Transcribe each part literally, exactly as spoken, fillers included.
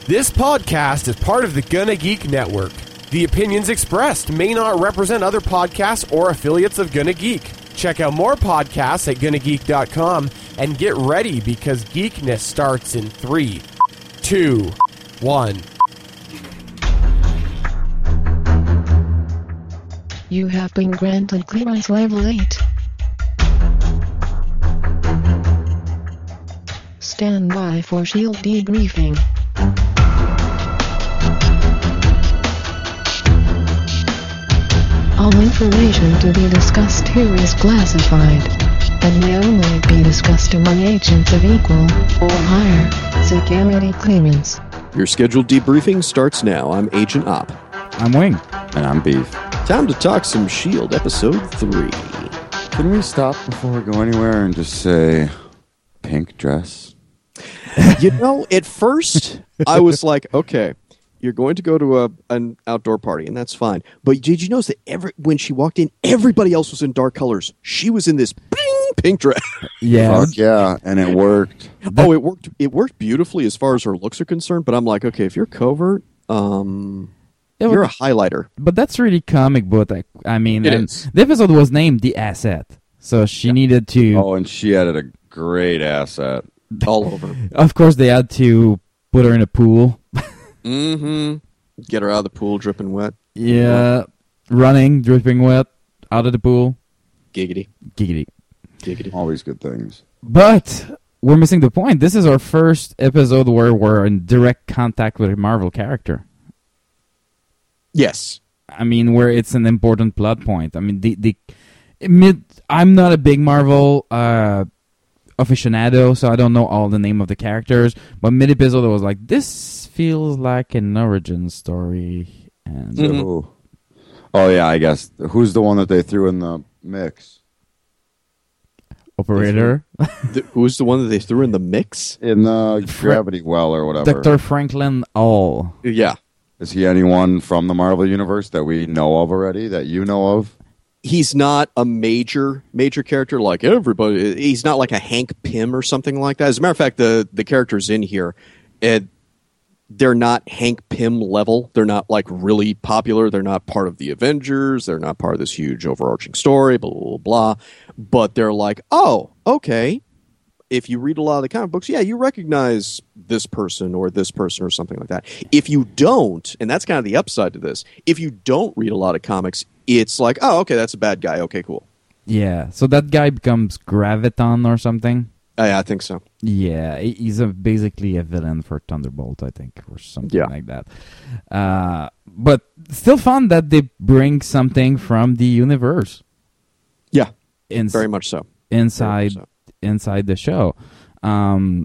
This podcast is part of the Gonna Geek Network. The opinions expressed may not represent other podcasts or affiliates of Gonna Geek. Check out more podcasts at gonna geek dot com and get ready because geekness starts in three, two, one. You have been granted clearance level eight. Stand by for shield debriefing. All information to be discussed here is classified and may only be discussed among agents of equal or higher security clearance. Your scheduled debriefing starts now. I'm Agent Op. I'm Wing. And I'm Beef. Time to talk some SHIELD Episode three. Can we stop before we go anywhere and just say pink dress? You know, at first, I was like, okay, you're going to go to a an outdoor party, and that's fine. But did you notice that every when she walked in, everybody else was in dark colors? She was in this pink, pink dress. Yeah. Fuck yeah, and it worked. Oh, it worked. It worked beautifully as far as her looks are concerned. But I'm like, okay, if you're covert, um, Yeah, you're a but, highlighter. but that's really comic book. I, I mean, It and is. the episode was named The Asset. So she needed to, Oh, and she added a great asset. All over. of course, they had to put her in a pool. Mm-hmm. Get her out of the pool, dripping wet. Yeah. Running, dripping wet, out of the pool. Giggity. Giggity. Giggity. Always good things. But we're missing the point. This is our first episode where we're in direct contact with a Marvel character. Yes. I mean, where it's an important plot point. I mean, the the mid. I'm not a big Marvel uh, aficionado, so I don't know all the name of the characters. But mid episode, I was like, this feels like an origin story. And Mhm. Ooh. Oh, yeah, I guess. Who's the one that they threw in the mix? operator, The, who's the one that they threw in the mix? In the Fra- gravity well or whatever. Doctor Franklin All. Yeah. Is he anyone from the Marvel Universe that we know of already, that you know of? He's not a major major character like everybody. He's not like a Hank Pym or something like that. As a matter of fact, the the characters in here, and they're not Hank Pym level. They're not like really popular. They're not part of the Avengers. They're not part of this huge overarching story. Blah blah blah. blah. But they're like, oh, okay. If you read a lot of the comic books, yeah, you recognize this person or this person or something like that. If you don't, and that's kind of the upside to this, if you don't read a lot of comics, it's like, oh, okay, that's a bad guy. Okay, cool. Yeah, so that guy becomes Graviton or something. Uh, yeah, I think so. Yeah, he- he's a, basically a villain for Thunderbolt, I think, or something Yeah. like that. Uh, but still fun that they bring something from the universe Yeah, ins- very much so. inside Very much inside the show. Um,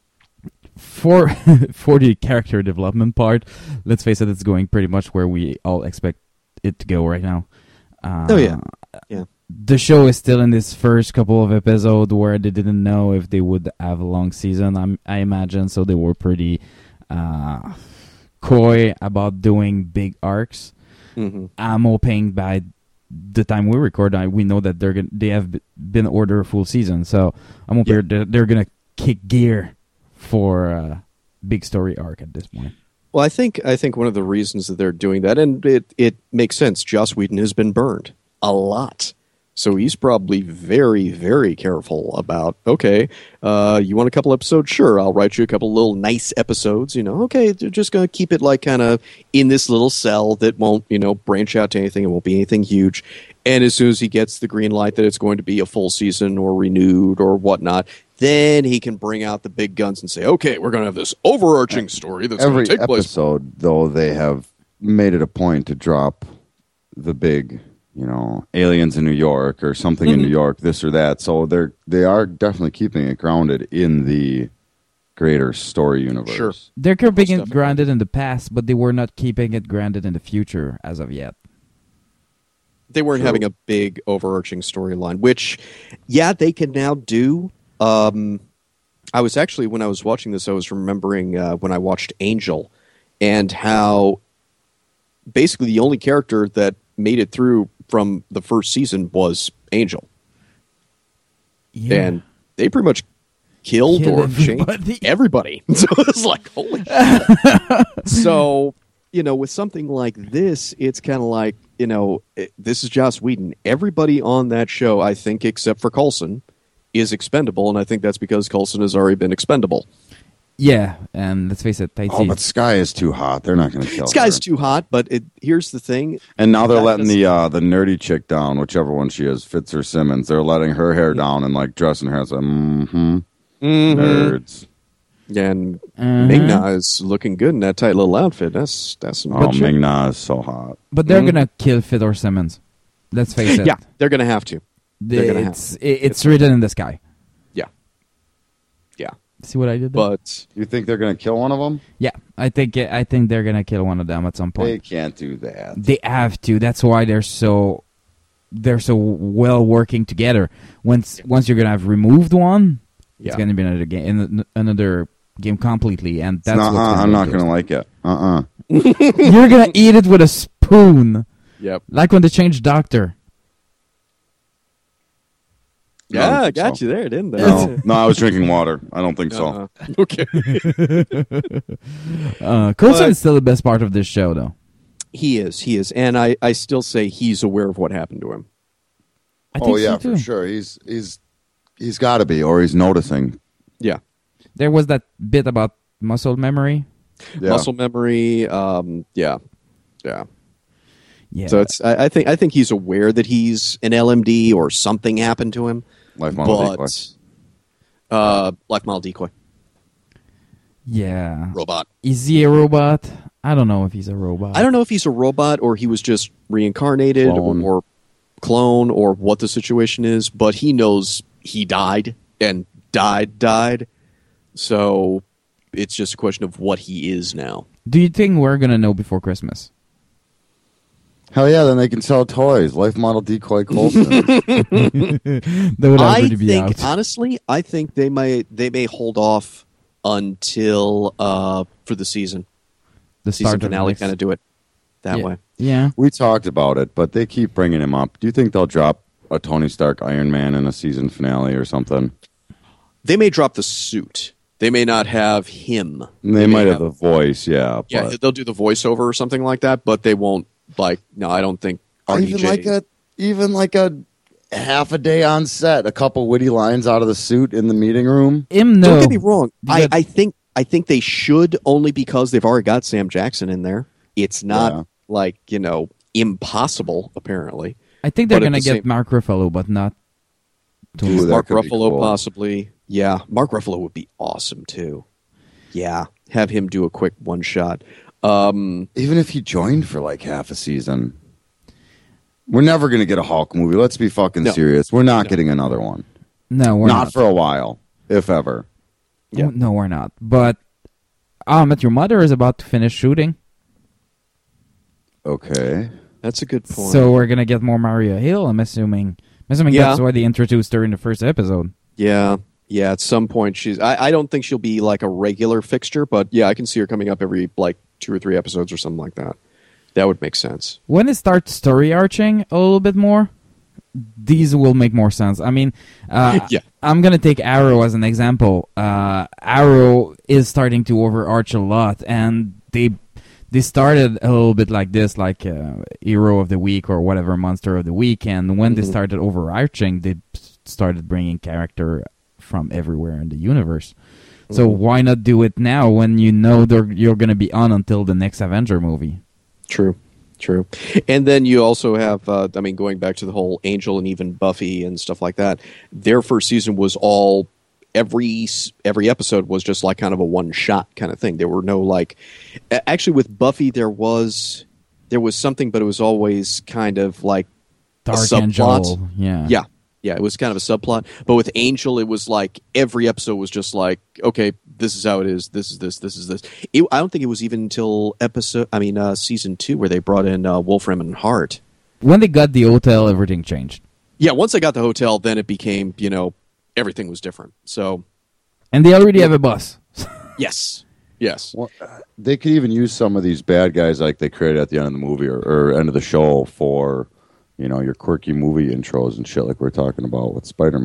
for for the character development part, let's face it, it's going pretty much where we all expect it to go right now. Uh, Oh, yeah. Yeah. The show is still in this first couple of episodes where they didn't know if they would have a long season, I'm, I imagine, so they were pretty uh, coy about doing big arcs. hmm I'm hoping by the time we record, I, we know that they're gonna, they have b- been ordered a full season, so I'm hoping Yeah. they're, they're going to kick gear for a big story arc at this point. Well, I think I think one of the reasons that they're doing that, and it, it makes sense, Joss Whedon has been burned a lot. So he's probably very, very careful about, okay, uh, you want a couple episodes? Sure, I'll write you a couple little nice episodes. You know, okay, they're just going to keep it like kind of in this little cell that won't, you know, branch out to anything. It won't be anything huge. And as soon as he gets the green light that it's going to be a full season or renewed or whatnot, then he can bring out the big guns and say, okay, we're going to have this overarching story that's going Every to take place. episode, though, they have made it a point to drop the big, you know, aliens in New York or something in Mhm. New York, this or that. So they're they are definitely keeping it grounded in the greater story universe. Sure. They're keeping it definitely. grounded in the past, but they were not keeping it grounded in the future as of yet. They weren't True. having a big overarching storyline, which, yeah, they can now do. Um, I was actually, when I was watching this, I was remembering uh, when I watched Angel and how basically the only character that made it through from the first season was Angel. Yeah. And they pretty much killed Kill or everybody. changed everybody. So it's like, holy shit. So, you know, with something like this, it's kind of like, you know, it, this is Joss Whedon. Everybody on that show, I think, except for Coulson, is expendable, and I think that's because Coulson has already been expendable. Yeah, and let's face it, Tahiti. Oh, but Sky is too hot. They're not going to kill This guy's her. too hot, but it, here's the thing. And now they're That letting doesn't- the uh, the nerdy chick down, whichever one she is, Fitz or Simmons. They're letting her hair down and like dressing her as a mm-hmm, nerds. Yeah, and Mhm. Ming-Na is looking good in that tight little outfit. That's that's some Oh, good shit. Ming-Na is so hot. But they're Mhm. gonna kill Fedor Simmons. Let's face it. Yeah, they're going to have to. they're gonna have it's it, it's written in the sky. Yeah. Yeah. See what I did there? But You think they're going to kill one of them? yeah, I think I think they're gonna kill one of them at some They point. can't do that. They have to. That's why they're so they're so well working together. Once once you're gonna have removed one, it's Yeah. gonna be another game, another game completely, and that's Nuh-uh, what's gonna I'm be not good. going to like it. Uh-uh. You're gonna eat it with a spoon, Yep. like when they changed Doctor. No, Yeah, I I don't got think so. you there, didn't I? No, no, I was drinking water. I don't think so. Uh-uh. Okay. Uh, Coulson But- is still the best part of this show, though. He is, he is. And I, I still say he's aware of what happened to him. I think Oh yeah, so too. for sure. He's he's he's got to be, or he's noticing. Yeah. There was that bit about muscle memory. Yeah. Muscle memory, um, yeah. Yeah. Yeah. So it's I, I think I think he's aware that he's an L M D or something happened to him. Life model decoy. But uh life model decoy. yeah. Robot. Is he a robot? I don't know if he's a robot. I don't know if he's a robot or he was just reincarnated Clone. or clone or what the situation is, but he knows he died and died, died. So it's just a question of what he is now. Do you think we're gonna know before Christmas? Hell yeah! Then they can sell toys. Life model decoy Colson. That would I already be think, out. honestly, I think they may they may hold off until uh, for the season. The Season start of the finale next- kind of do it that yeah. way. Yeah. we talked about it, but they keep bringing him up. Do you think they'll drop a Tony Stark Iron Man in a season finale or something? They may drop the suit. They may not have him. They, may might have the voice, yeah. Yeah, but they'll do the voiceover or something like that, but they won't. Like, no, I don't think. R D J even like a even like a half a day on set, a couple witty lines out of the suit in the meeting room. Him, no. Don't get me wrong. You I, got- I think I think they should only because they've already got Sam Jackson in there. It's not Yeah. like you know impossible. Apparently, I think they're but at gonna the get same- Mark Ruffalo, but not. Tony Ooh, Stark. that Mark could be Ruffalo cool. possibly. Yeah, Mark Ruffalo would be awesome too. Yeah, have him do a quick one shot. Um, Even if he joined for like half a season. We're never going to get a Hulk movie. Let's be fucking No. serious. We're not No. getting another one. No, we're Not not. for a while, if ever. Yeah. No, we're not. But Ah, Met Your Mother is about to finish shooting, Okay. that's a good point. so we're gonna get more Maria Hill. I'm assuming. I'm assuming Yeah. that's why they introduced her in the first episode. yeah, yeah. At some point, she's. I, I don't think she'll be like a regular fixture, but yeah, I can see her coming up every like two or three episodes or something like that. That would make sense. When it starts story arching a little bit more, these will make more sense. I mean, uh, Yeah. I'm gonna take Arrow as an example. Uh, Arrow is starting to overarch a lot, and they they started a little bit like this, like uh, Hero of the Week or whatever, Monster of the Week. And when they Mhm. started overarching, they started bringing character from everywhere in the universe. So Mhm. why not do it now when you know they're, you're gonna be on until the next Avenger movie? True, true. And then you also have, uh, I mean, going back to the whole Angel and even Buffy and stuff like that. Their first season was all every s- every episode was just like kind of a one shot kind of thing. There were no like, a- actually with Buffy there was there was something, but it was always kind of like a Dark subplot. Angel, yeah, Yeah. Yeah, it was kind of a subplot. But with Angel, it was like every episode was just like, okay, this is how it is. This is this. This is this. It, I don't think it was even until episode, I mean, uh, season two where they brought in uh, Wolfram and Hart. When they got the hotel, everything changed. Yeah, once I got the hotel, then it became, you know, everything was different. So, And they already have a bus. yes. Yes. Well, uh, they could even use some of these bad guys like they created at the end of the movie or, or end of the show for, you know, your quirky movie intros and shit like we're talking about with Spider-Man.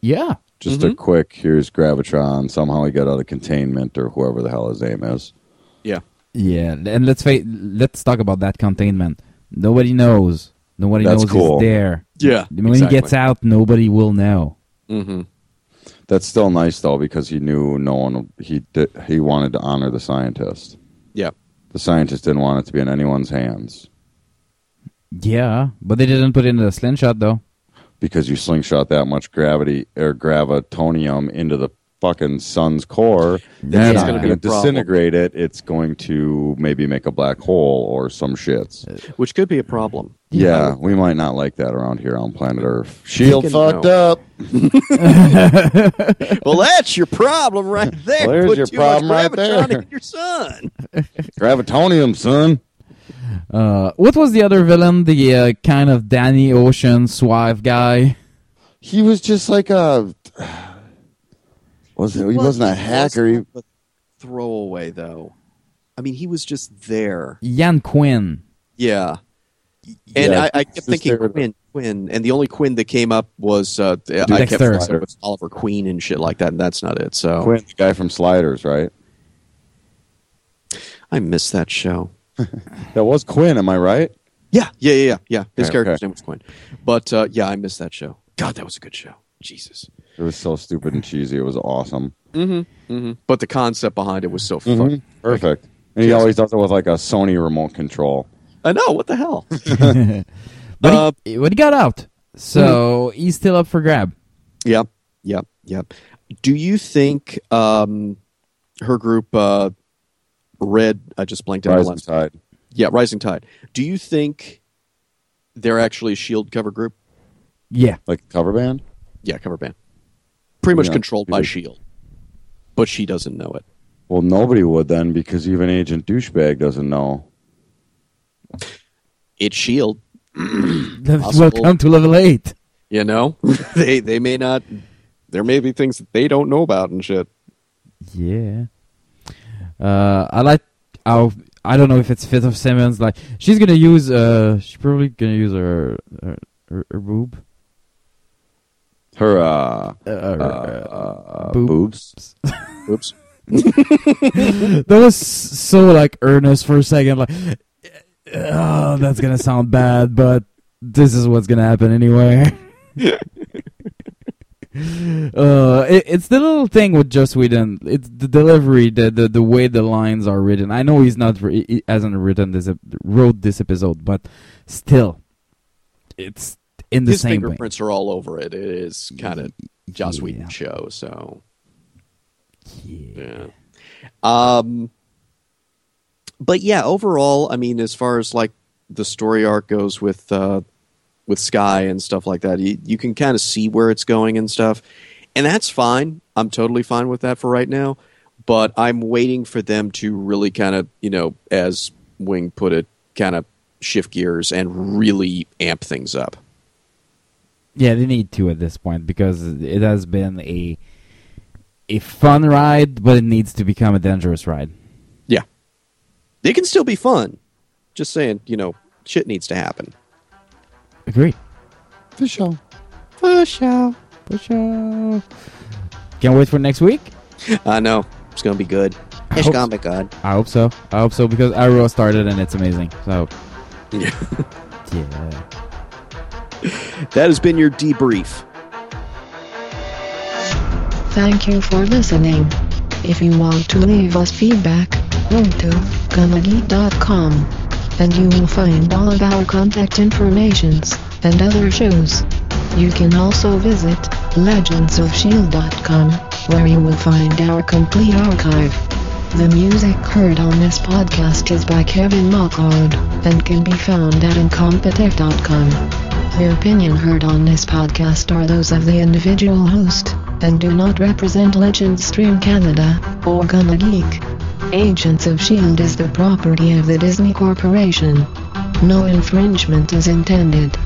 Yeah. Just Mm-hmm. a quick, here's Gravitron. Somehow he got out of containment or whoever the hell his name is. Yeah. Yeah, and let's fa- let's talk about that containment. Nobody knows. Nobody That's knows cool. he's there. Yeah, When exactly. he gets out, nobody will know. Mm-hmm. That's still nice though, because he knew no one. He did, he wanted to honor the scientist. Yeah. The scientist didn't want it to be in anyone's hands Yeah, but they didn't put it in the slingshot though. because you slingshot that much gravity or gravitonium into the fucking sun's core. That's it's gonna not be going a to problem. disintegrate it. It's going to maybe make a black hole or some shits. Which could be a problem. Yeah, we might not like that around here on planet Earth. Shield Thinking fucked no. up. Well, that's your problem right there. Well, there's Put your too problem much right there. gravitron in your sun. Gravitonium, son. Uh, what was the other villain? The uh, kind of Danny Ocean suave guy. He was just like a. Was it? He wasn't a hacker. He, a throwaway, though. I mean, he was just there. Ian Quinn. Yeah. And Yeah, I, I kept just thinking there. Quinn, Quinn, and the only Quinn that came up was uh, I kept Dexter. thinking it was Oliver Queen and shit like that, and that's not it. So Quinn, the guy from Sliders, right? I missed that show. That was Quinn. Am I right? Yeah, yeah, yeah, yeah. yeah. His Okay, character's okay. name was Quinn, but uh, yeah, I missed that show. God, that was a good show. Jesus. It was so stupid and cheesy. It was awesome. Mm-hmm, mm-hmm. But the concept behind it was so Mhm. fun. Perfect. And he Yes. always does it with like a Sony remote control. I know. What the hell? But Uh, he, but he got out, so he's still up for grab. Yep, yep, yep. Do you think um, her group, uh, Red? I just blanked out. the Rising last- Tide. Yeah, Rising Tide. Do you think they're actually a Shield cover group? Yeah, Like a cover band? Yeah, cover band. Pretty much Yeah, controlled by yeah. Shield, but she doesn't know it. Well, nobody would then because even Agent Douchebag doesn't know. It's Shield. welcome to level eight. You know, they they may not. There may be things that they don't know about and shit. Yeah. Uh, I like how I don't know if it's Fifth of Simmons. Like she's gonna use. Uh, she's probably gonna use her her, her, her boob. Her uh, Uh, uh, uh, uh, boob. boobs. Oops. That was so like earnest for a second. Like, oh, that's gonna sound bad, but this is what's gonna happen anyway. Uh, it, it's the little thing with Joss Whedon. It's the delivery, the, the the way the lines are written. I know he's not re- he hasn't written this ep- wrote this episode, but still, it's in the His same way. fingerprints are all over it. It is kind of Joss Yeah. Whedon show. So Yeah. yeah. Um. But yeah, overall, I mean, as far as like the story arc goes with uh, with Sky and stuff like that, you, you can kind of see where it's going and stuff, and that's fine. I'm totally fine with that for right now. But I'm waiting for them to really kind of, you know, as Wing put it, kind of shift gears and really amp things up. Yeah, they need to at this point because it has been a a fun ride, but it needs to become a dangerous ride. Yeah, they can still be fun. Just saying, you know, shit needs to happen. Agree. For sure. For sure. For sure. Can't wait for next week. I know. It's going to be good. It's hope- going to be good. I hope so. I hope so because Arrow started and it's amazing. So Yeah. yeah. That has been your debrief. Thank you for listening. If you want to leave us feedback, go to gunnageek dot com and you will find all of our contact informations and other shows. You can also visit legends of shield dot com where you will find our complete archive. The music heard on this podcast is by Kevin MacLeod and can be found at incompetech dot com. The opinion heard on this podcast are those of the individual host, and do not represent Legends Stream Canada, or Gonna Geek. Agents of shield is the property of the Disney Corporation. No infringement is intended.